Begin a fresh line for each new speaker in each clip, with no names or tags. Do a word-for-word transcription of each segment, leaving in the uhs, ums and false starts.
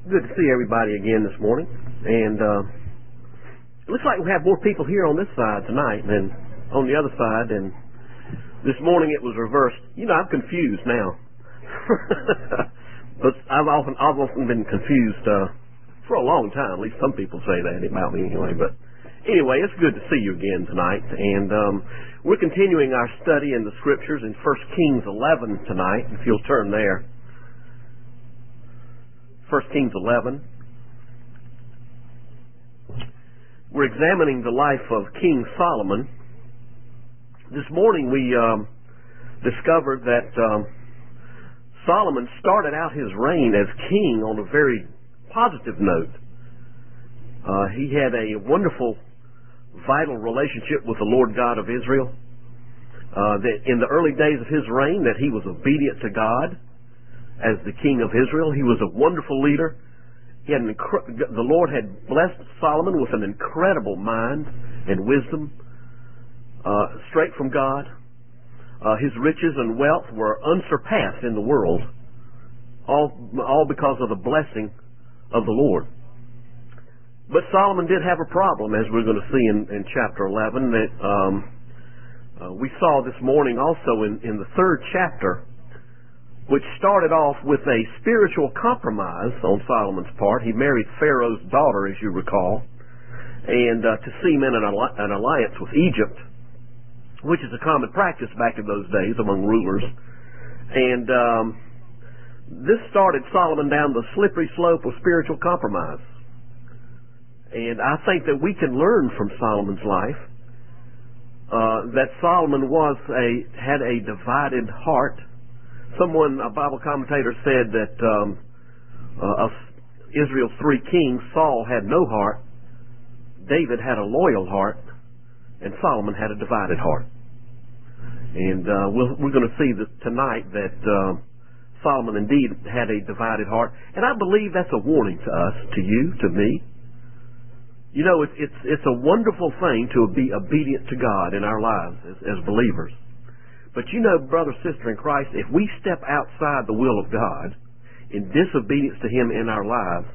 Good to see everybody again this morning. And uh, it looks like we have more people here on this side tonight than on the other side. And this morning it was reversed. You know, I'm confused now. But I've often, I've often been confused uh, for a long time. At least some people say that about me anyway. But anyway, it's good to see you again tonight. And um, we're continuing our study in the Scriptures in First Kings eleven tonight, if you'll turn there. First Kings eleven. We're examining the life of King Solomon. This morning we um, discovered that um, Solomon started out his reign as king on a very positive note. Uh, he had a wonderful, vital relationship with the Lord God of Israel. Uh, that in the early days of his reign, that he was obedient to God as the king of Israel. He was a wonderful leader. He had an incre- the Lord had blessed Solomon with an incredible mind and wisdom, uh, straight from God. Uh, his riches and wealth were unsurpassed in the world, all all because of the blessing of the Lord. But Solomon did have a problem, as we're going to see in, in chapter eleven, that um, uh, we saw this morning also in, in the third chapter, which started off with a spiritual compromise on Solomon's part. He married Pharaoh's daughter, as you recall, and uh, to cement an, alli- an alliance with Egypt, which is a common practice back in those days among rulers. And um, this started Solomon down the slippery slope of spiritual compromise. And I think that we can learn from Solomon's life uh, that Solomon was a had a divided heart. Someone, a Bible commentator, said that um, uh, of Israel's three kings, Saul had no heart, David had a loyal heart, and Solomon had a divided heart. And uh, we'll, we're going to see that tonight that uh, Solomon indeed had a divided heart. And I believe that's a warning to us, to you, to me. You know, it's it's, it's a wonderful thing to be obedient to God in our lives as, as believers. But you know, brother, sister in Christ, if we step outside the will of God in disobedience to Him in our lives,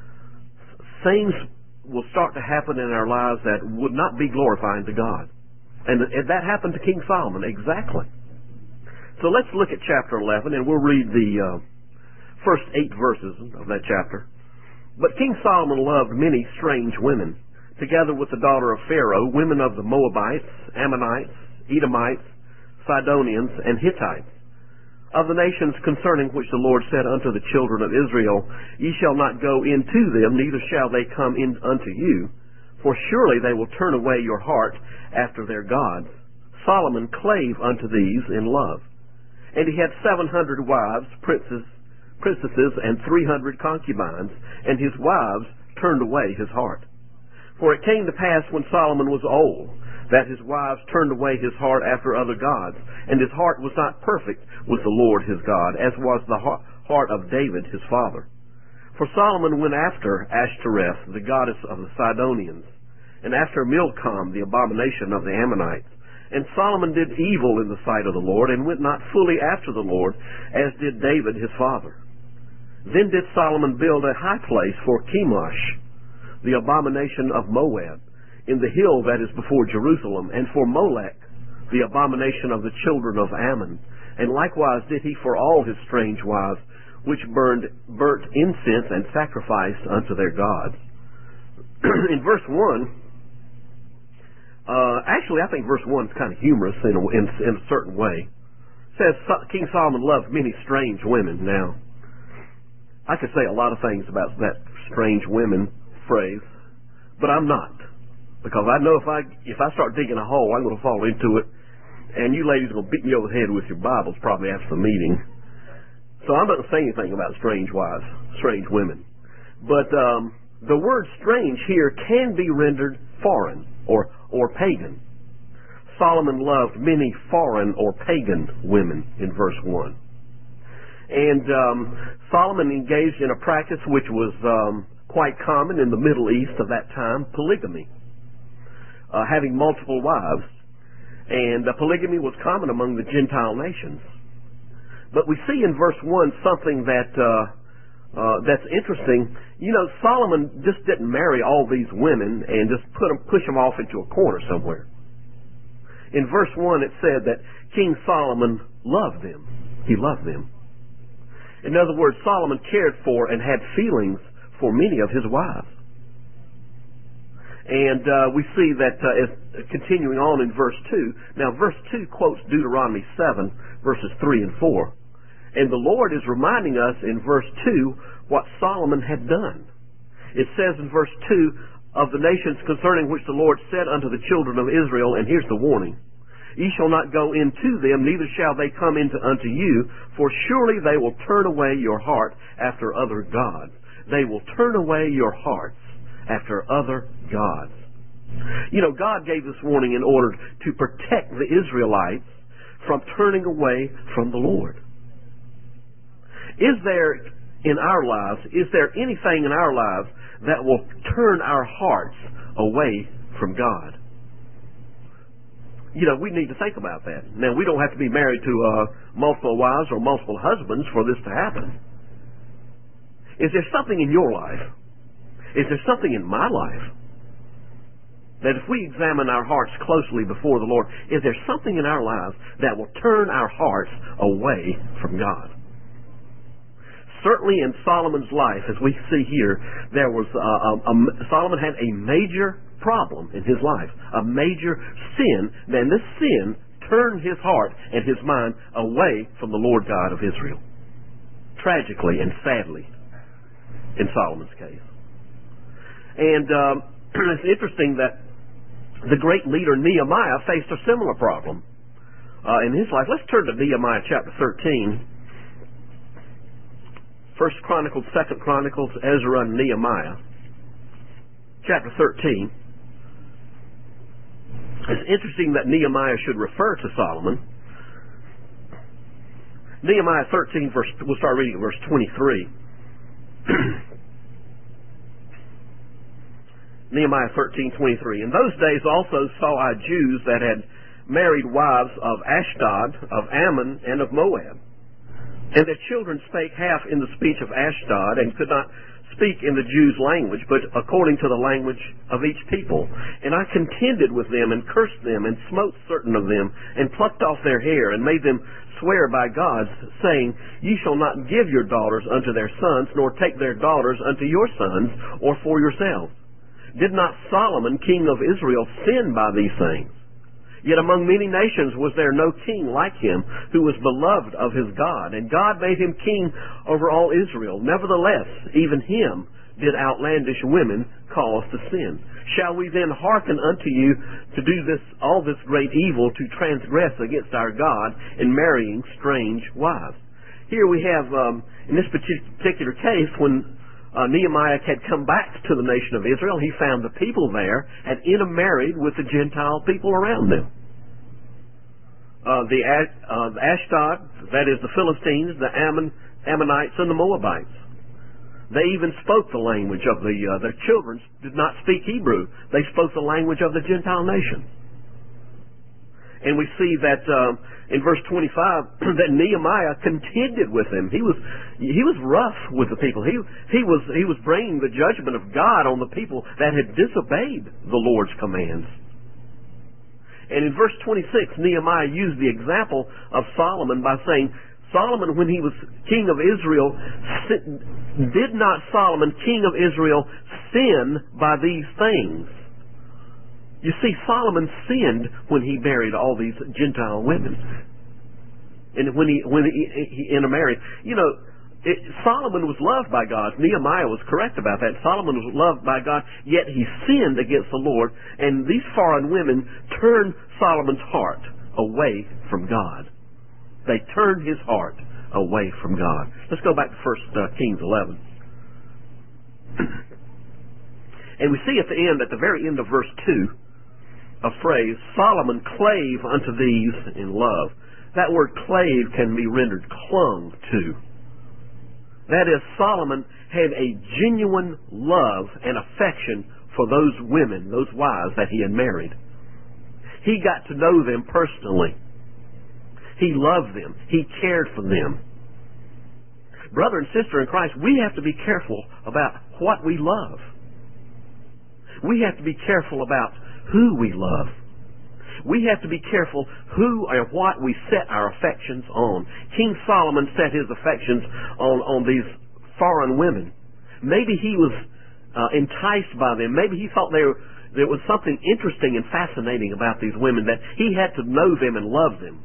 things will start to happen in our lives that would not be glorifying to God. And that happened to King Solomon, exactly. So let's look at chapter eleven, and we'll read the uh, first eight verses of that chapter. But King Solomon loved many strange women, together with the daughter of Pharaoh, women of the Moabites, Ammonites, Edomites, Sidonians, and Hittites, of the nations concerning which the Lord said unto the children of Israel, Ye shall not go into them, neither shall they come in unto you, for surely they will turn away your heart after their gods. Solomon clave unto these in love. And he had seven hundred wives, princes, princesses, and three hundred concubines, and his wives turned away his heart. For it came to pass when Solomon was old, that his wives turned away his heart after other gods, and his heart was not perfect with the Lord his God, as was the heart of David his father. For Solomon went after Ashtoreth, the goddess of the Sidonians, and after Milcom, the abomination of the Ammonites. And Solomon did evil in the sight of the Lord, and went not fully after the Lord, as did David his father. Then did Solomon build a high place for Chemosh, the abomination of Moab, in the hill that is before Jerusalem, and for Molech, the abomination of the children of Ammon. And likewise did he for all his strange wives, which burned burnt incense and sacrificed unto their gods. In verse one, uh, actually I think verse one is kind of humorous in a, in, in a certain way. It says King Solomon loved many strange women. Now, I could say a lot of things about that strange women phrase, but I'm not. Because I know if I if I start digging a hole, I'm going to fall into it, and you ladies are going to beat me over the head with your Bibles probably after the meeting. So I'm not going to say anything about strange wives, strange women. But um, the word strange here can be rendered foreign or, or pagan. Solomon loved many foreign or pagan women in verse one. And um, Solomon engaged in a practice which was um, quite common in the Middle East of that time, polygamy. Uh, having multiple wives. And uh, polygamy was common among the Gentile nations. But we see in verse one something that uh, uh, that's interesting. You know, Solomon just didn't marry all these women and just put them, push them off into a corner somewhere. In verse one, it said that King Solomon loved them. He loved them. In other words, Solomon cared for and had feelings for many of his wives. And uh, we see that uh, as, uh, continuing on in verse two. Now, verse two quotes Deuteronomy seven, verses three and four. And the Lord is reminding us in verse two what Solomon had done. It says in verse two, of the nations concerning which the Lord said unto the children of Israel, and here's the warning, ye shall not go into them, neither shall they come into unto you, for surely they will turn away your heart after other gods. They will turn away your hearts after other gods. You know, God gave this warning in order to protect the Israelites from turning away from the Lord. Is there in our lives, is there anything in our lives that will turn our hearts away from God? You know, we need to think about that. Now, we don't have to be married to uh, multiple wives or multiple husbands for this to happen. Is there something in your life? Is there something in my life that if we examine our hearts closely before the Lord, is there something in our lives that will turn our hearts away from God? Certainly in Solomon's life, as we see here, there was uh, a, a, Solomon had a major problem in his life, a major sin. Then this sin turned his heart and his mind away from the Lord God of Israel. Tragically and sadly, in Solomon's case. And um, it's interesting that the great leader Nehemiah faced a similar problem uh, in his life. Let's turn to Nehemiah chapter thirteen. First Chronicles, Second Chronicles, Ezra, and Nehemiah. Chapter thirteen. It's interesting that Nehemiah should refer to Solomon. Nehemiah thirteen, verse, we'll start reading at verse twenty-three. Nehemiah thirteen, twenty-three. In those days also saw I Jews that had married wives of Ashdod, of Ammon, and of Moab. And their children spake half in the speech of Ashdod, and could not speak in the Jews' language, but according to the language of each people. And I contended with them, and cursed them, and smote certain of them, and plucked off their hair, and made them swear by God, saying, Ye shall not give your daughters unto their sons, nor take their daughters unto your sons, or for yourselves. Did not Solomon, king of Israel, sin by these things? Yet among many nations was there no king like him, who was beloved of his God. And God made him king over all Israel. Nevertheless, even him did outlandish women cause to sin. Shall we then hearken unto you to do this all this great evil, to transgress against our God in marrying strange wives? Here we have, um, in this particular case, when Uh, Nehemiah had come back to the nation of Israel, he found the people there had intermarried with the Gentile people around them. Uh, the, uh, the Ashdod, that is the Philistines, the Ammon, Ammonites, and the Moabites. They even spoke the language of the, uh, their children did not speak Hebrew. They spoke the language of the Gentile nation. And we see that uh, in verse twenty-five that Nehemiah contended with them. He was he was rough with the people. He he was he was bringing the judgment of God on the people that had disobeyed the Lord's commands. And in verse twenty-six, Nehemiah used the example of Solomon by saying, Solomon, when he was king of Israel, did not Solomon, king of Israel, sin by these things? You see, Solomon sinned when he married all these Gentile women, and when he when he, he intermarried. You know, it, Solomon was loved by God. Nehemiah was correct about that. Solomon was loved by God, yet he sinned against the Lord, and these foreign women turned Solomon's heart away from God. They turned his heart away from God. Let's go back to First uh, Kings eleven. And we see at the end, at the very end of verse two, a phrase, Solomon clave unto these in love. That word clave can be rendered clung to. That is, Solomon had a genuine love and affection for those women, those wives that he had married. He got to know them personally. He loved them. He cared for them. Brother and sister in Christ, we have to be careful about what we love. We have to be careful about who we love. We have to be careful who or what we set our affections on. King Solomon set his affections on, on these foreign women. Maybe he was uh, enticed by them. Maybe he thought they were, there was something interesting and fascinating about these women, that he had to know them and love them.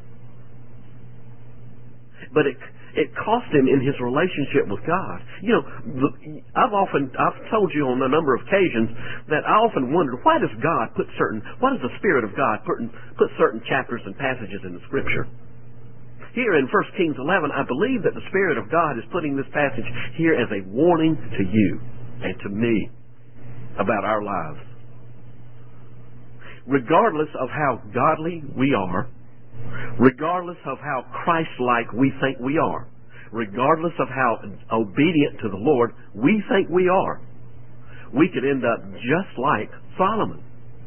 But it it cost him in his relationship with God. You know, I've often I've told you on a number of occasions that I often wondered, why does God put certain why does the Spirit of God put put certain chapters and passages in the Scripture? Here in First Kings eleven, I believe that the Spirit of God is putting this passage here as a warning to you and to me about our lives. Regardless of how godly we are, regardless of how Christ-like we think we are, regardless of how obedient to the Lord we think we are, we could end up just like Solomon.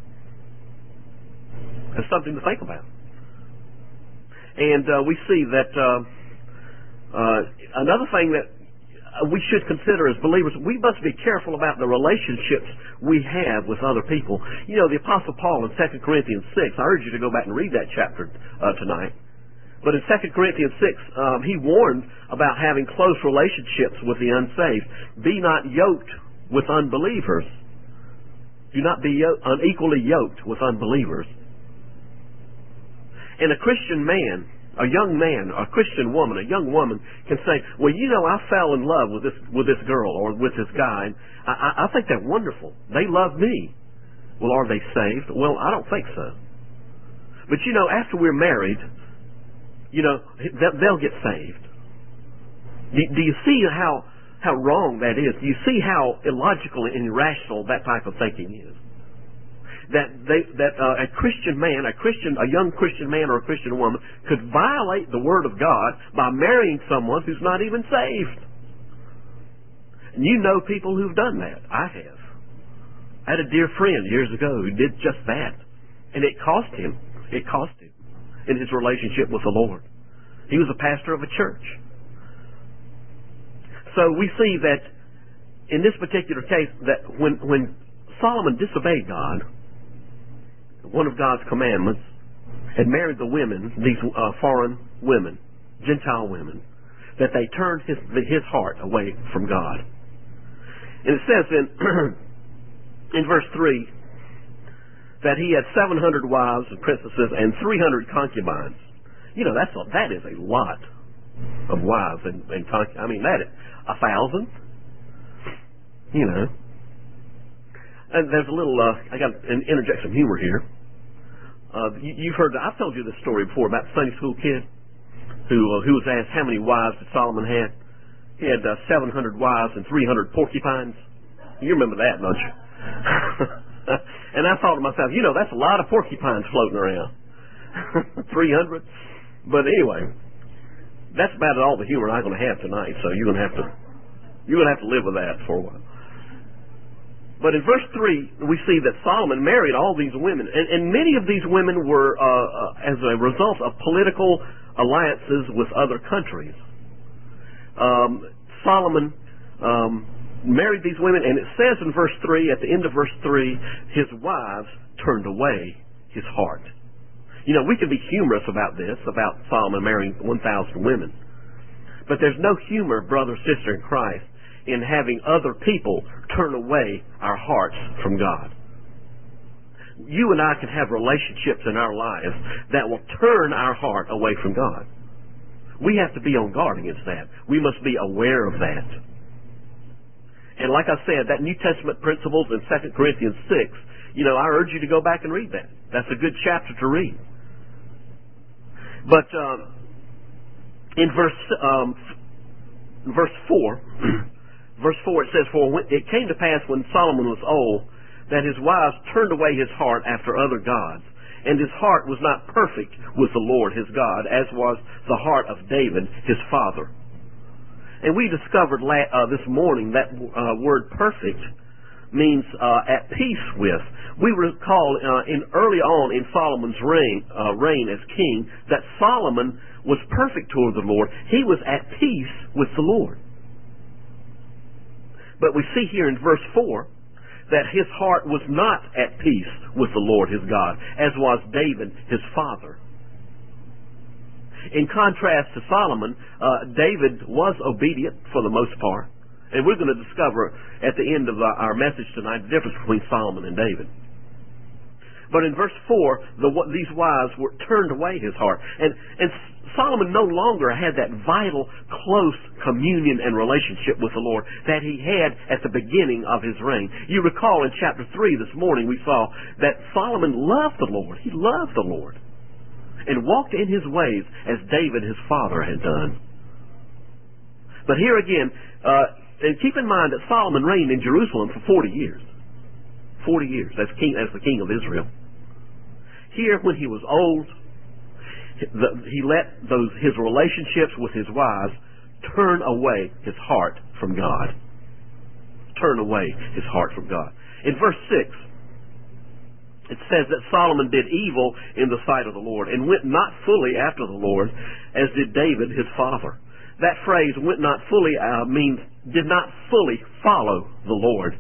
That's something to think about. And uh, we see that uh, uh, another thing that we should consider as believers, we must be careful about the relationships we have with other people. You know, the Apostle Paul in Second Corinthians six, I urge you to go back and read that chapter uh, tonight. But in Second Corinthians six, um, he warned about having close relationships with the unsaved. Be not yoked with unbelievers. Do not be yo- unequally yoked with unbelievers. And a Christian man, a young man, a Christian woman, a young woman can say, well, you know, I fell in love with this with this girl or with this guy. And I, I, I think they're wonderful. They love me. Well, are they saved? Well, I don't think so. But, you know, after we're married, you know, they'll get saved. Do, do you see how, how wrong that is? Do you see how illogical and irrational that type of thinking is? That they, that uh, a Christian man, a Christian, a young Christian man or a Christian woman could violate the Word of God by marrying someone who's not even saved. And you know people who've done that. I have. I had a dear friend years ago who did just that, and it cost him. It cost him in his relationship with the Lord. He was a pastor of a church. So we see that in this particular case, that when when Solomon disobeyed God, one of God's commandments, and married the women, these uh, foreign women, Gentile women, that they turned his his heart away from God. And it says in in verse three that he had seven hundred wives and princesses and three hundred concubines. You know, that's a, that is a lot of wives and, and concubines. I mean, that is a thousand. You know. And there's a little, uh, I got to interject some humor here. Uh, you, you've heard, I've told you this story before about the Sunday school kid who uh, who was asked how many wives that Solomon had. He had uh, seven hundred wives and three hundred porcupines. You remember that, don't you? And I thought to myself, you know, that's a lot of porcupines floating around. three hundred. But anyway, that's about all the humor I'm going to have tonight, so you're going to have to, you're going to have to live with that for a while. But in verse three, we see that Solomon married all these women. And, and many of these women were uh, uh, as a result of political alliances with other countries. Um, Solomon um, married these women, and it says in verse three, at the end of verse three, his wives turned away his heart. You know, we can be humorous about this, about Solomon marrying one thousand women. But there's no humor, brother, sister in Christ, in having other people turn away our hearts from God. You and I can have relationships in our lives that will turn our heart away from God. We have to be on guard against that. We must be aware of that. And like I said, that New Testament principles in Second Corinthians six, you know, I urge you to go back and read that. That's a good chapter to read. But um, in verse um, verse four, verse four, it says, "For when it came to pass when Solomon was old, that his wives turned away his heart after other gods, and his heart was not perfect with the Lord his God, as was the heart of David his father." And we discovered la- uh, this morning that uh, word "perfect" means uh, at peace with. We recall uh, in early on in Solomon's reign, uh, reign as king, that Solomon was perfect toward the Lord. He was at peace with the Lord. But we see here in verse four that his heart was not at peace with the Lord his God, as was David his father. In contrast to Solomon, uh, David was obedient for the most part. And we're going to discover at the end of our message tonight the difference between Solomon and David. But in verse four, the, these wives were turned away his heart. And, and Solomon no longer had that vital, close communion and relationship with the Lord that he had at the beginning of his reign. You recall in chapter three this morning we saw that Solomon loved the Lord. He loved the Lord and walked in his ways as David his father had done. But here again, uh, and keep in mind that Solomon reigned in Jerusalem for forty years. Forty years as king, as the king of Israel. Here, when he was old, he let those his relationships with his wives turn away his heart from God. Turn away his heart from God. In verse six, it says that Solomon did evil in the sight of the Lord and went not fully after the Lord, as did David his father. That phrase, went not fully, uh, means did not fully follow the Lord.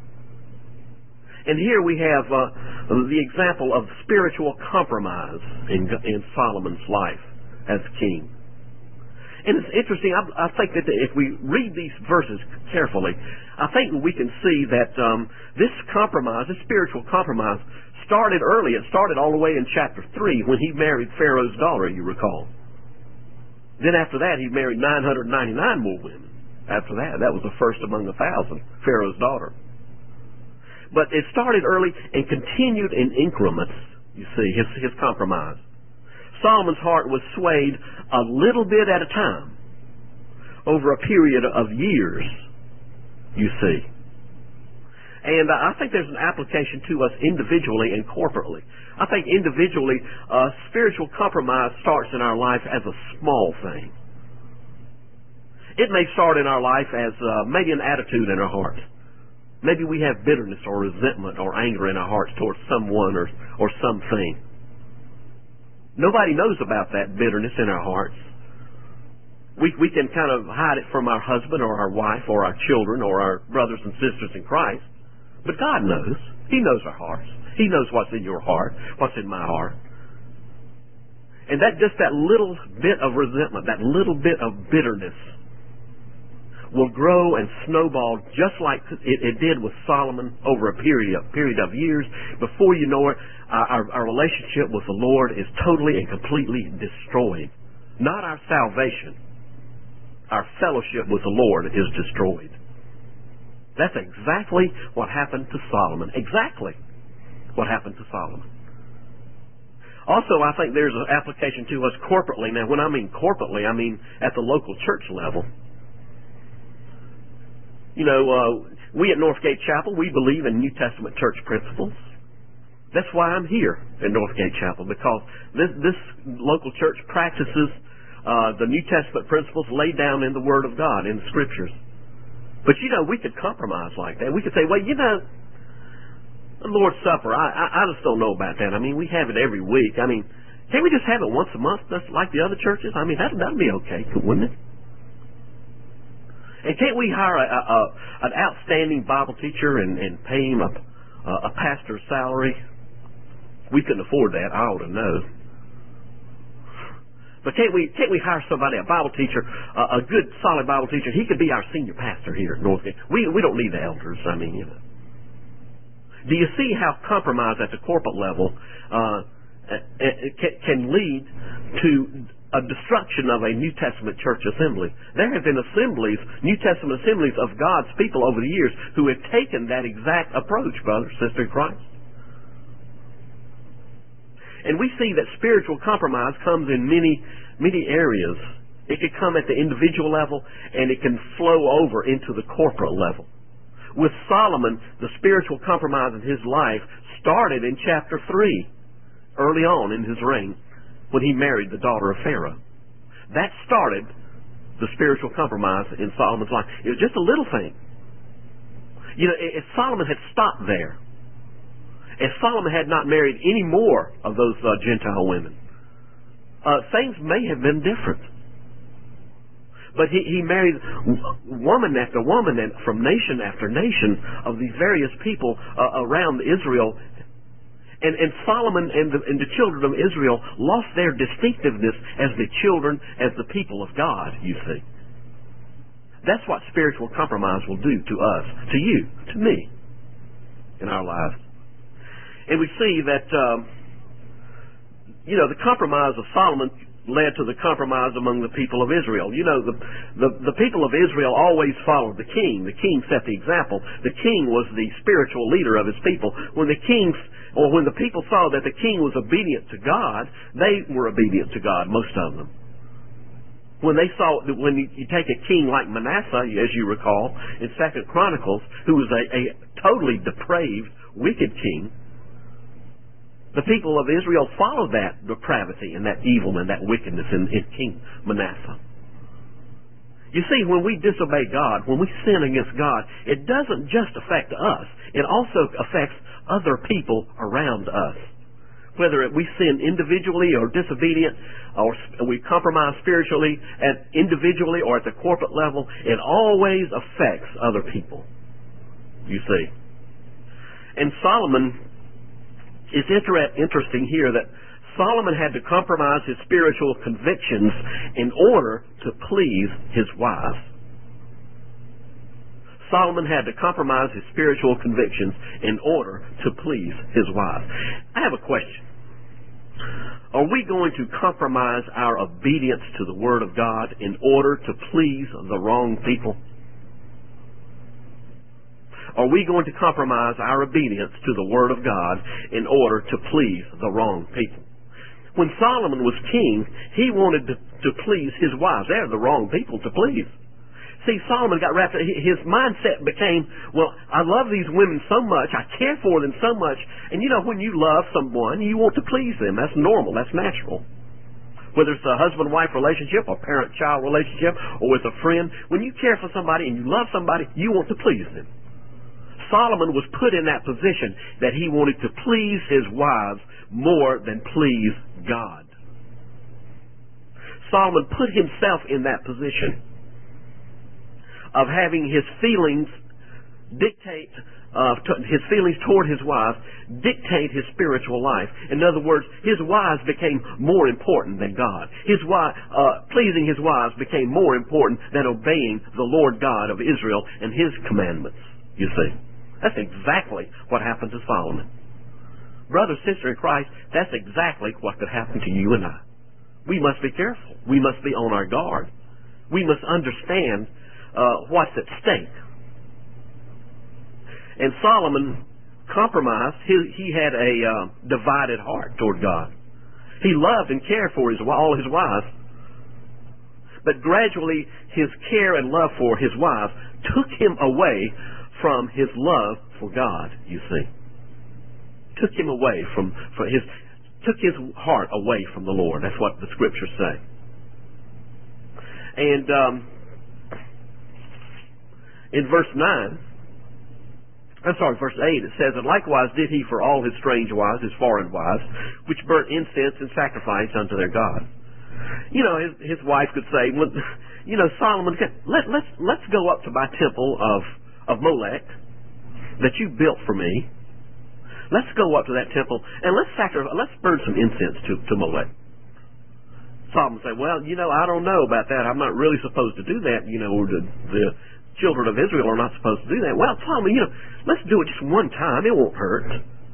And here we have uh, the example of spiritual compromise in, in Solomon's life as king. And it's interesting, I, I think that if we read these verses carefully, I think we can see that um, this compromise, this spiritual compromise, started early. It started all the way in chapter three when he married Pharaoh's daughter, you recall. Then after that, he married nine hundred ninety-nine more women. After that, that was the first among the thousand, Pharaoh's daughter. But it started early and continued in increments, you see, his, his compromise. Solomon's heart was swayed a little bit at a time over a period of years, you see. And I think there's an application to us individually and corporately. I think individually, uh, spiritual compromise starts in our life as a small thing. It may start in our life as uh, maybe an attitude in our heart. Maybe we have bitterness or resentment or anger in our hearts towards someone or, or something. Nobody knows about that bitterness in our hearts. We, we can kind of hide it from our husband or our wife or our children or our brothers and sisters in Christ. But God knows. He knows our hearts. He knows what's in your heart, what's in my heart. And that just that little bit of resentment, that little bit of bitterness will grow and snowball just like it, it did with Solomon over a period, a period of years. Before you know it, our, our relationship with the Lord is totally and completely destroyed. Not our salvation. Our fellowship with the Lord is destroyed. That's exactly what happened to Solomon. Exactly what happened to Solomon. Also, I think there's an application to us corporately. Now, when I mean corporately, I mean at the local church level. You know, uh, we at Northgate Chapel, we believe in New Testament church principles. That's why I'm here at Northgate Chapel, because this, this local church practices uh, the New Testament principles laid down in the Word of God, in the Scriptures. But, you know, we could compromise like that. We could say, well, you know, the Lord's Supper, I, I, I just don't know about that. I mean, we have it every week. I mean, can't we just have it once a month just like the other churches? I mean, that, that'd be okay, wouldn't it? And can't we hire a, a, an outstanding Bible teacher and, and pay him a, a pastor's salary? We couldn't afford that, I ought to know. But can't we can't we hire somebody, a Bible teacher, a, a good, solid Bible teacher? He could be our senior pastor here at Northgate. We we don't need the elders. I mean, you know. Do you see how compromise at the corporate level uh, can, can lead to a destruction of a New Testament church assembly? There have been assemblies, New Testament assemblies of God's people over the years who have taken that exact approach, brother, sister in Christ. And we see that spiritual compromise comes in many, many areas. It can come at the individual level, and it can flow over into the corporate level. With Solomon, the spiritual compromise in his life started in chapter three, early on in his reign, when he married the daughter of Pharaoh. That started the spiritual compromise in Solomon's life. It was just a little thing. You know, if Solomon had stopped there, if Solomon had not married any more of those uh, Gentile women, uh, things may have been different. But he, he married woman after woman and from nation after nation of these various people uh, around Israel. And, and Solomon and the, and the children of Israel lost their distinctiveness as the children, as the people of God, you see. That's what spiritual compromise will do to us, to you, to me, in our lives. And we see that, um, you know, the compromise of Solomon led to the compromise among the people of Israel. You know, the, the, the people of Israel always followed the king. The king set the example. The king was the spiritual leader of his people. When the kings, or when the people saw that the king was obedient to God, they were obedient to God, most of them. When they saw, when you, you take a king like Manasseh, as you recall, in Second Chronicles, who was a, a totally depraved, wicked king, the people of Israel followed that depravity and that evil and that wickedness in, in King Manasseh. You see, when we disobey God, when we sin against God, it doesn't just affect us. It also affects other people around us. Whether we sin individually or disobedient, or we compromise spiritually, at individually or at the corporate level, it always affects other people. You see. And Solomon, it's inter- interesting here that Solomon had to compromise his spiritual convictions in order to please his wife. Solomon had to compromise his spiritual convictions in order to please his wife. I have a question. Are we going to compromise our obedience to the Word of God in order to please the wrong people? Are we going to compromise our obedience to the Word of God in order to please the wrong people? When Solomon was king, he wanted to, to please his wives. They're the wrong people to please. See, Solomon got wrapped up. His mindset became, well, I love these women so much, I care for them so much, and you know, when you love someone, you want to please them. That's normal. That's natural. Whether it's a husband-wife relationship, or parent-child relationship, or with a friend, when you care for somebody and you love somebody, you want to please them. Solomon was put in that position that he wanted to please his wives more than please God. Solomon put himself in that position of having his feelings dictate, uh, t- his feelings toward his wives dictate his spiritual life. In other words, his wives became more important than God. His wife, uh, pleasing his wives became more important than obeying the Lord God of Israel and His commandments, you see. That's exactly what happened to Solomon. Brother, sister in Christ, that's exactly what could happen to you and I. We must be careful. We must be on our guard. We must understand uh, what's at stake. And Solomon compromised. He, he had a uh, divided heart toward God. He loved and cared for his, all his wives. But gradually, his care and love for his wives took him away from his love for God, you see. Took him away from, from his, took his heart away from the Lord. That's what the scriptures say. And um, in verse nine, I'm sorry, verse eight, it says, and likewise did he for all his strange wives, his foreign wives, which burnt incense and sacrificed unto their God. You know, his, his wife could say, well, you know, Solomon, let, let's, let's go up to my temple of of Molech that you built for me. Let's go up to that temple and let's sacrifice, let's burn some incense to, to Molech. Solomon said, well, you know, I don't know about that. I'm not really supposed to do that. You know, the, the children of Israel are not supposed to do that. Well, Solomon, you know, let's do it just one time. It won't hurt.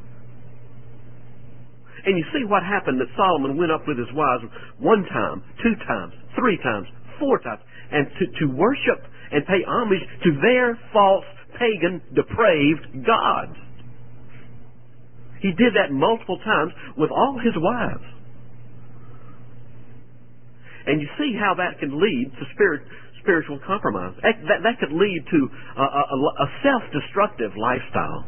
And you see what happened, that Solomon went up with his wives one time, two times, three times, four times, and to, to worship and pay homage to their false, pagan, depraved gods. He did that multiple times with all his wives. And you see how that can lead to spirit, spiritual compromise. That, that, that could lead to a, a, a self-destructive lifestyle.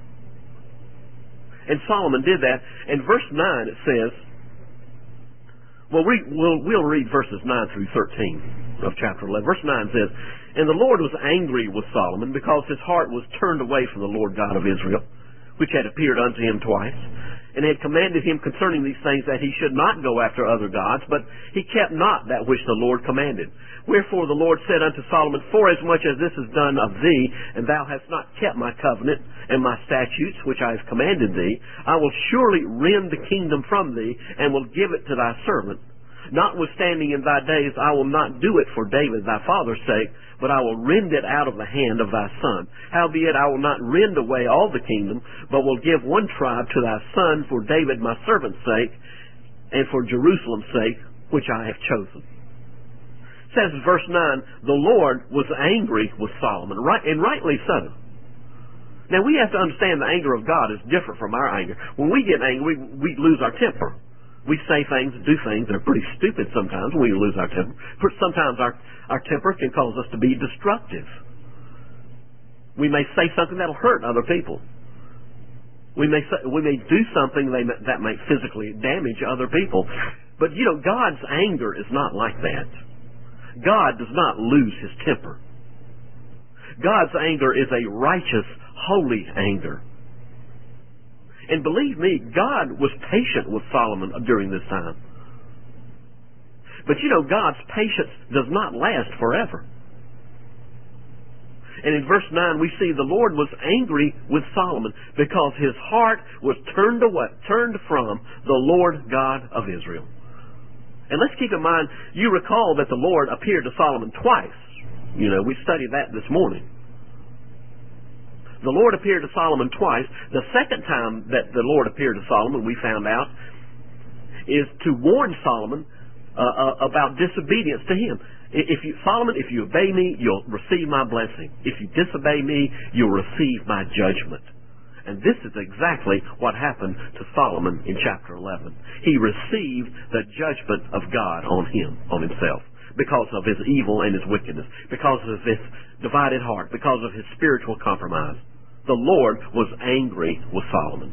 And Solomon did that. In verse nine it says, well, we, we'll, we'll read verses nine through thirteen of chapter eleven. Verse nine says, and the Lord was angry with Solomon because his heart was turned away from the Lord God of Israel, which had appeared unto him twice. and had commanded him concerning these things that he should not go after other gods, but he kept not that which the Lord commanded. Wherefore the Lord said unto Solomon, Forasmuch as this is done of thee, and thou hast not kept my covenant and my statutes which I have commanded thee, I will surely rend the kingdom from thee, and will give it to thy servant. Notwithstanding in thy days I will not do it for David thy father's sake, but I will rend it out of the hand of thy son. Howbeit I will not rend away all the kingdom, but will give one tribe to thy son for David my servant's sake, and for Jerusalem's sake, which I have chosen. It says in verse nine, the Lord was angry with Solomon, right, and rightly so. Now we have to understand the anger of God is different from our anger. When we get angry, we, we lose our temper. We say things, do things that are pretty stupid sometimes when we lose our temper. Sometimes our, our temper can cause us to be destructive. We may say something that'll hurt other people. We may say, we may do something they, that may physically damage other people. But, you know, God's anger is not like that. God does not lose his temper. God's anger is a righteous, holy anger. And believe me, God was patient with Solomon during this time. But you know, God's patience does not last forever. And in verse nine we see the Lord was angry with Solomon because his heart was turned away, turned from the Lord God of Israel. And let's keep in mind, you recall that the Lord appeared to Solomon twice. You know, we studied that this morning. The Lord appeared to Solomon twice. The second time that the Lord appeared to Solomon, we found out, is to warn Solomon uh, uh, about disobedience to him. If you, Solomon, if you obey me, you'll receive my blessing. If you disobey me, you'll receive my judgment. And this is exactly what happened to Solomon in chapter eleven. He received the judgment of God on him, on himself, because of his evil and his wickedness, because of his divided heart, because of his spiritual compromise. The Lord was angry with Solomon.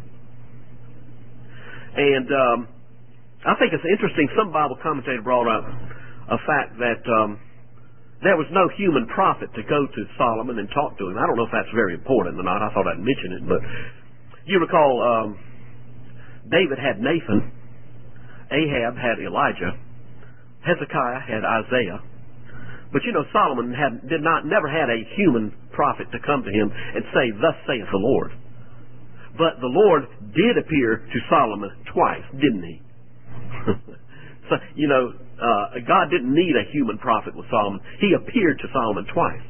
And um, I think it's interesting, some Bible commentator brought up a fact that um, there was no human prophet to go to Solomon and talk to him. I don't know if that's very important or not. I thought I'd mention it. But you recall um, David had Nathan, Ahab had Elijah, Hezekiah had Isaiah. But you know, Solomon had, did not, never had a human prophet to come to him and say, thus saith the Lord. But the Lord did appear to Solomon twice, didn't he? So, you know, uh, God didn't need a human prophet with Solomon. He appeared to Solomon twice.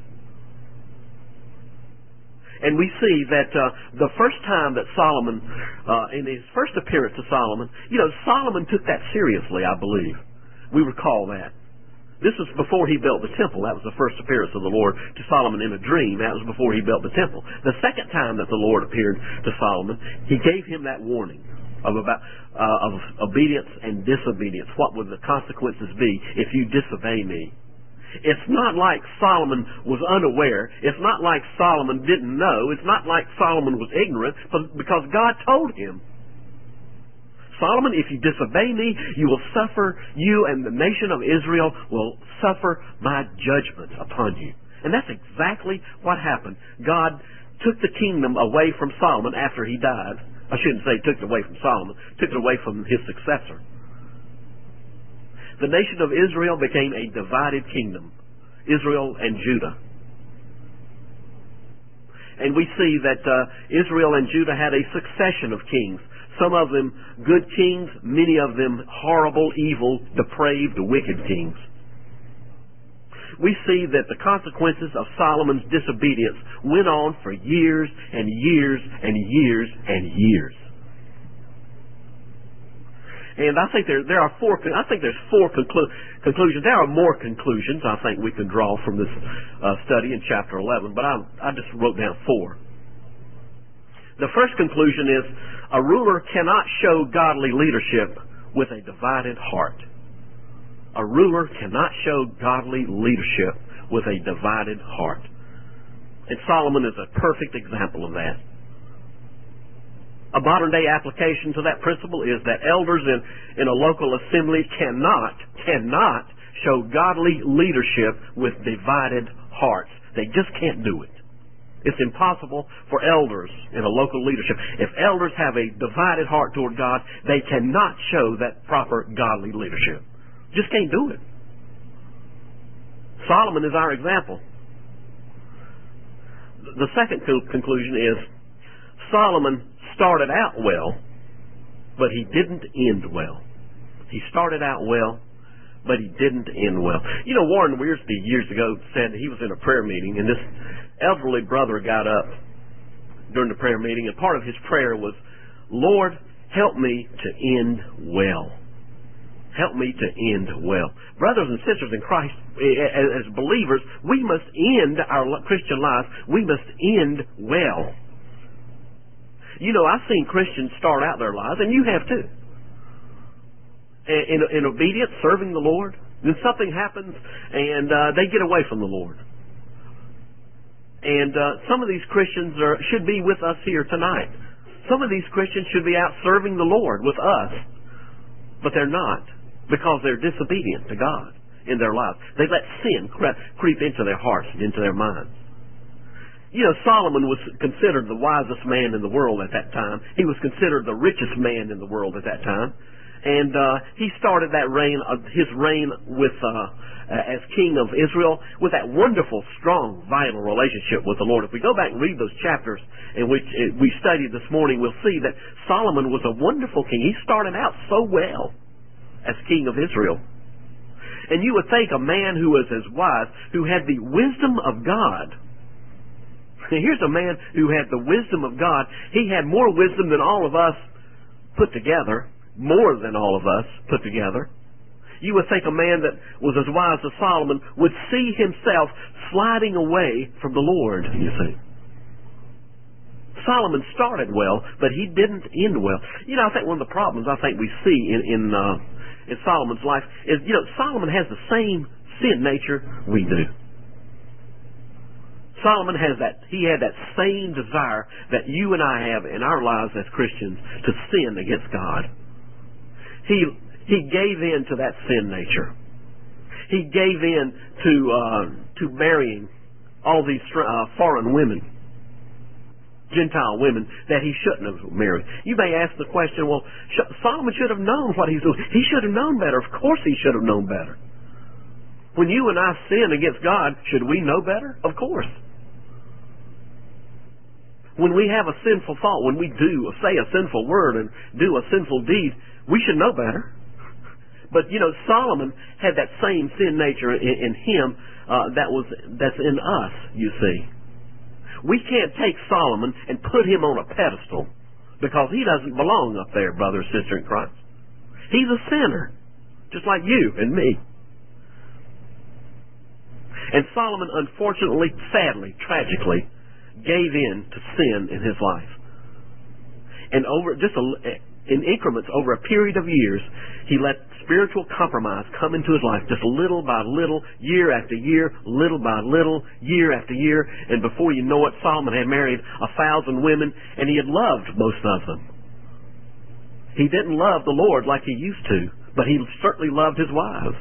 And we see that uh, the first time that Solomon, uh, in his first appearance to Solomon, you know, Solomon took that seriously, I believe. We recall that. This was before he built the temple. That was the first appearance of the Lord to Solomon in a dream. That was before he built the temple. The second time that the Lord appeared to Solomon, he gave him that warning of about uh, of obedience and disobedience. What would the consequences be if you disobey me? It's not like Solomon was unaware. It's not like Solomon didn't know. It's not like Solomon was ignorant, but because God told him. Solomon, if you disobey me, you will suffer, you and the nation of Israel will suffer my judgment upon you. And that's exactly what happened. God took the kingdom away from Solomon after he died. I shouldn't say took it away from Solomon, took it away from his successor. The nation of Israel became a divided kingdom, Israel and Judah. And we see that uh, Israel and Judah had a succession of kings. Some of them good kings, many of them horrible, evil, depraved, wicked kings. We see that the consequences of Solomon's disobedience went on for years and years and years and years. And I think there there are four. I think there's four conclu- conclusions. There are more conclusions I think we can draw from this uh, study in chapter eleven, but I I just wrote down four. The first conclusion is a ruler cannot show godly leadership with a divided heart. A ruler cannot show godly leadership with a divided heart. And Solomon is a perfect example of that. A modern day application to that principle is that elders in, in a local assembly cannot, cannot show godly leadership with divided hearts. They just can't do it. It's impossible for elders in a local leadership. If elders have a divided heart toward God, they cannot show that proper godly leadership. Just can't do it. Solomon is our example. The second conclusion is Solomon started out well, but he didn't end well. He started out well, but he didn't end well. You know, Warren Wiersbe years ago said he was in a prayer meeting, and this elderly brother got up during the prayer meeting, and part of his prayer was, Lord, help me to end well. Help me to end well. Brothers and sisters in Christ, as believers, we must end our Christian lives. We must end well. You know, I've seen Christians start out their lives, and you have too, in, in obedience, serving the Lord. Then something happens, and uh, they get away from the Lord. And uh, some of these Christians are, should be with us here tonight. Some of these Christians should be out serving the Lord with us, but they're not, because they're disobedient to God in their lives. They let sin creep into their hearts and into their minds. You know, Solomon was considered the wisest man in the world at that time. He was considered the richest man in the world at that time. And uh, he started that reign, uh, his reign with uh, as king of Israel, with that wonderful, strong, vital relationship with the Lord. If we go back and read those chapters in which uh, we studied this morning, we'll see that Solomon was a wonderful king. He started out so well as king of Israel. And you would think a man who was as wise, who had the wisdom of God. Now here's a man who had the wisdom of God. He had more wisdom than all of us put together. More than all of us put together. You would think a man that was as wise as Solomon would see himself sliding away from the Lord, you see. Solomon started well, but he didn't end well. You know, I think one of the problems I think we see in in, uh, in Solomon's life is, you know, Solomon has the same sin nature we do. Solomon has that, he had that same desire that you and I have in our lives as Christians to sin against God. He he gave in to that sin nature. He gave in to uh, to marrying all these uh, foreign women, Gentile women that he shouldn't have married. You may ask the question, well, sh- Solomon should have known what he's doing. He should have known better. Of course he should have known better. When you and I sin against God, should we know better? Of course. When we have a sinful thought, when we do say a sinful word and do a sinful deed, we should know better. But, you know, Solomon had that same sin nature in, in him uh, that was that's in us, you see. We can't take Solomon and put him on a pedestal because he doesn't belong up there, brother or sister in Christ. He's a sinner, just like you and me. And Solomon, unfortunately, sadly, tragically, gave in to sin in his life. And over just a, in increments over a period of years, he let spiritual compromise come into his life, just little by little, year after year, little by little, year after year. And before you know it, Solomon had married a thousand women, and he had loved most of them. He didn't love the Lord like he used to, but he certainly loved his wives.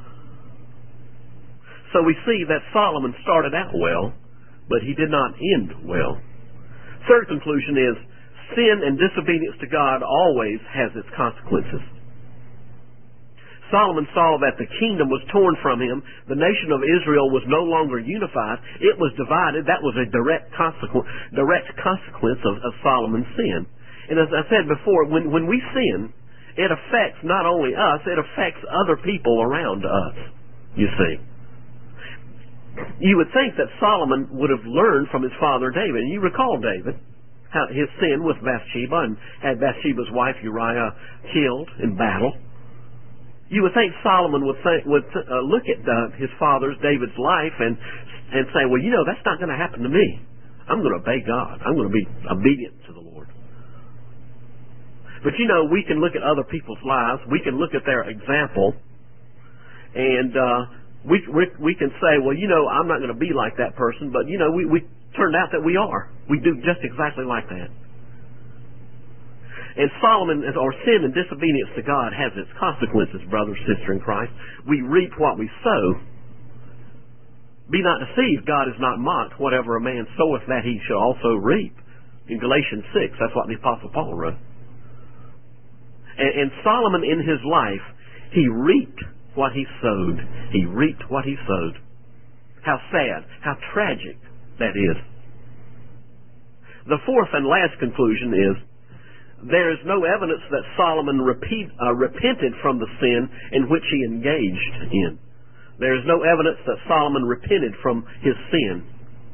So we see that Solomon started out well, but he did not end well. Third conclusion is, sin and disobedience to God always has its consequences. Solomon saw that the kingdom was torn from him. The nation of Israel was no longer unified. It was divided. That was a direct consequence, direct consequence of, of Solomon's sin. And as I said before, when, when we sin, it affects not only us, it affects other people around us, you see. You would think that Solomon would have learned from his father David. And you recall David, how his sin with Bathsheba, and had Bathsheba's wife Uriah killed in battle. You would think Solomon would think, would uh, look at uh, his father's, David's life, and and say, well, you know, that's not going to happen to me. I'm going to obey God. I'm going to be obedient to the Lord. But you know, we can look at other people's lives. We can look at their example, and uh, we, we we can say, well, you know, I'm not going to be like that person. But you know, we we turned out that we are. We do just exactly like that. And Solomon, or sin and disobedience to God, has its consequences, brother, sister in Christ. We reap what we sow. Be not deceived, God is not mocked. Whatever a man soweth, that he shall also reap. In Galatians six, that's what the Apostle Paul wrote. And, and Solomon in his life, he reaped what he sowed. He reaped what he sowed. How sad, how tragic that is. The fourth and last conclusion is, there is no evidence that Solomon repeat, uh, repented from the sin in which he engaged in. There is no evidence that Solomon repented from his sin.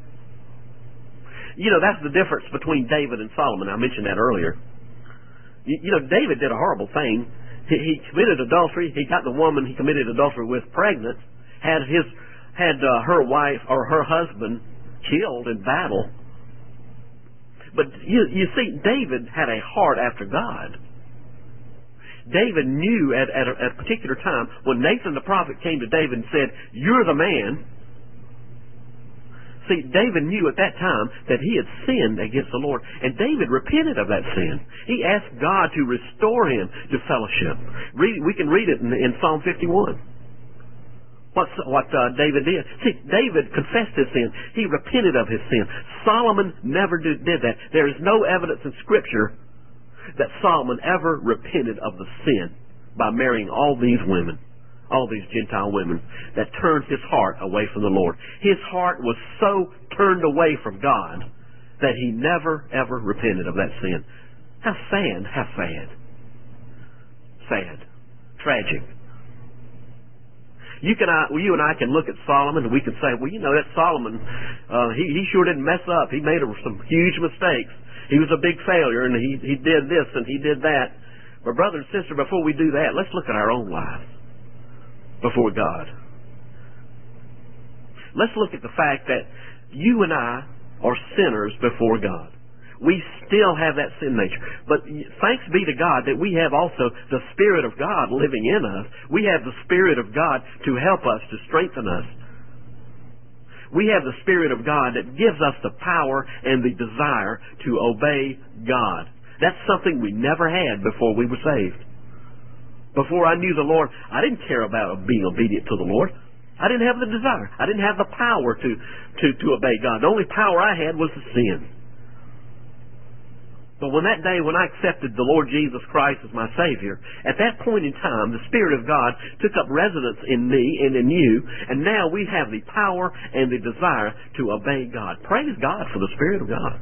You know, that's the difference between David and Solomon. I mentioned that earlier. You, you know, David did a horrible thing. He, he committed adultery. He got the woman he committed adultery with pregnant, had his had uh, her wife or her husband killed in battle. But you, you see, David had a heart after God. David knew at, at, a, at a particular time when Nathan the prophet came to David and said, "You're the man." See, David knew at that time that he had sinned against the Lord, and David repented of that sin. He asked God to restore him to fellowship. Read, we can read it in, in Psalm fifty-one. What's, what uh, David did. See, David confessed his sin. He repented of his sin. Solomon never did, did that. There is no evidence in Scripture that Solomon ever repented of the sin by marrying all these women, all these Gentile women, that turned his heart away from the Lord. His heart was so turned away from God that he never, ever repented of that sin. How sad, how sad. Sad. Tragic. You can, I, you and I can look at Solomon and we can say, well, you know, that Solomon, uh, he, he sure didn't mess up. He made some huge mistakes. He was a big failure, and he, he did this and he did that. But brother and sister, before we do that, let's look at our own lives before God. Let's look at the fact that you and I are sinners before God. We still have that sin nature. But thanks be to God that we have also the Spirit of God living in us. We have the Spirit of God to help us, to strengthen us. We have the Spirit of God that gives us the power and the desire to obey God. That's something we never had before we were saved. Before I knew the Lord, I didn't care about being obedient to the Lord. I didn't have the desire. I didn't have the power to, to, to obey God. The only power I had was the sin. But when that day when I accepted the Lord Jesus Christ as my Savior, at that point in time, the Spirit of God took up residence in me and in you, and now we have the power and the desire to obey God. Praise God for the Spirit of God.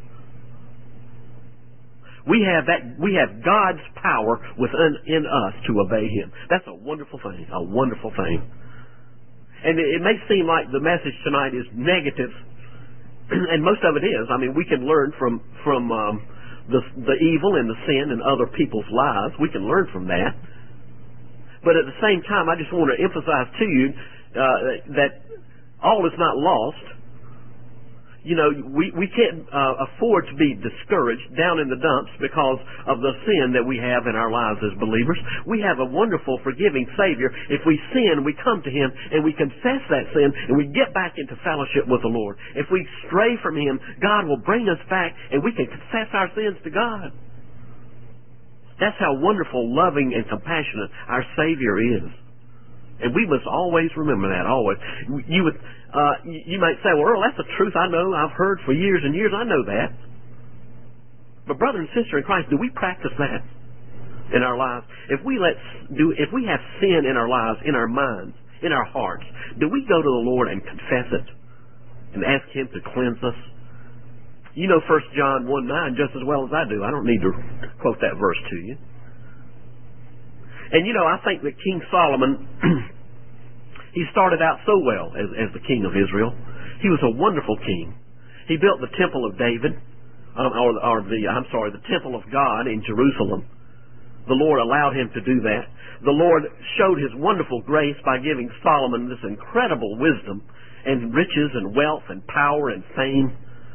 We have that. We have God's power within in us to obey Him. That's a wonderful thing. A wonderful thing. And it, it may seem like the message tonight is negative, and most of it is. I mean, we can learn from from um, the the evil and the sin in other people's lives. We can learn from that. But at the same time, I just want to emphasize to you uh, that all is not lost. You know, we, we can't uh, afford to be discouraged down in the dumps because of the sin that we have in our lives as believers. We have a wonderful, forgiving Savior. If we sin, we come to Him and we confess that sin and we get back into fellowship with the Lord. If we stray from Him, God will bring us back and we can confess our sins to God. That's how wonderful, loving, and compassionate our Savior is. And we must always remember that, always. You would, uh, you might say, well, Earl, that's the truth I know. I've heard for years and years. I know that. But brother and sister in Christ, do we practice that in our lives? If we let do, if we have sin in our lives, in our minds, in our hearts, do we go to the Lord and confess it and ask Him to cleanse us? You know First John one nine just as well as I do. I don't need to quote that verse to you. And you know, I think that King Solomon, he started out so well as, as the king of Israel. He was a wonderful king. He built the temple of David, um, or, or the, I'm sorry, the temple of God in Jerusalem. The Lord allowed him to do that. The Lord showed His wonderful grace by giving Solomon this incredible wisdom and riches and wealth and power and fame.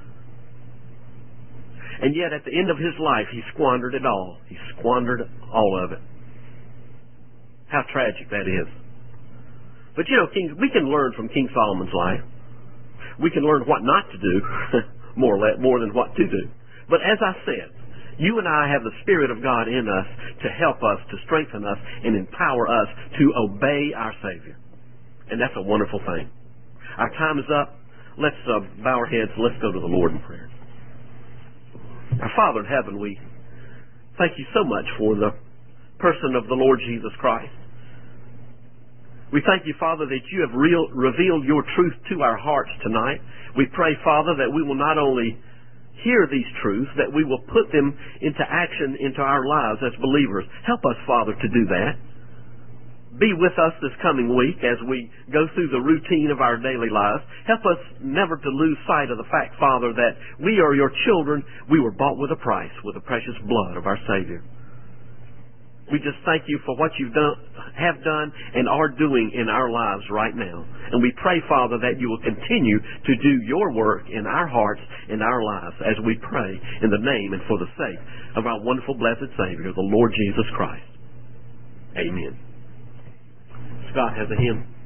And yet at the end of his life, he squandered it all. He squandered all of it. How tragic that is. But you know, King, we can learn from King Solomon's life. We can learn what not to do, more or less, more than what to do. But as I said, you and I have the Spirit of God in us to help us, to strengthen us, and empower us to obey our Savior. And that's a wonderful thing. Our time is up. Let's uh, bow our heads. Let's go to the Lord in prayer. Our Father in heaven, we thank you so much for the person of the Lord Jesus Christ. We thank you, Father, that you have real, revealed your truth to our hearts tonight. We pray, Father, that we will not only hear these truths, that we will put them into action into our lives as believers. Help us, Father, to do that. Be with us this coming week as we go through the routine of our daily lives. Help us never to lose sight of the fact, Father, that we are your children. We were bought with a price, with the precious blood of our Savior. We just thank you for what you've done, have done and are doing in our lives right now. And we pray, Father, that you will continue to do your work in our hearts, in our lives, as we pray in the name and for the sake of our wonderful, blessed Savior, the Lord Jesus Christ. Amen. Scott has a hymn.